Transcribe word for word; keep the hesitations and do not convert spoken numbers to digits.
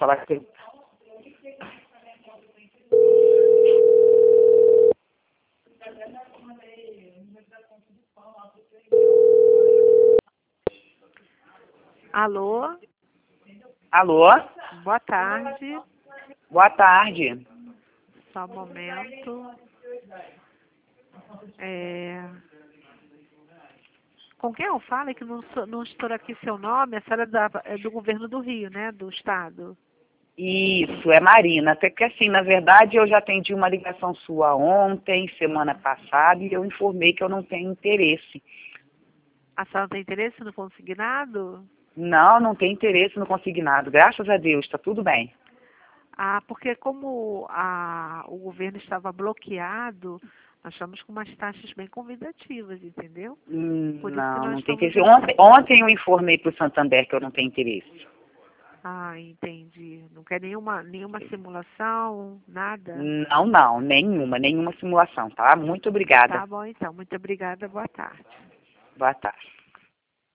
falar que... Alô? Alô? Boa tarde. Boa tarde. Só um momento. É... Com quem eu falo? É que não, sou- não estou aqui seu nome. A senhora é, da, é do governo do Rio, né? Do estado. Isso, é Marina. Até que assim, na verdade, eu já atendi uma ligação sua ontem, semana passada, e eu informei que eu não tenho interesse. A senhora tem interesse no consignado? Não, não tenho interesse no consignado. Graças a Deus, está tudo bem. Ah, porque como a, o governo estava bloqueado, nós estamos com umas taxas bem convidativas, entendeu? Hum, Por isso que Não, nós não tenho estamos interesse. dando... Ontem, ontem eu informei para o Santander que eu não tenho interesse. Ah, entendi. Não quer nenhuma, nenhuma simulação, nada? Não, não, nenhuma, nenhuma simulação, tá? Muito obrigada. Tá bom, então. Muito obrigada. Boa tarde. Boa tarde.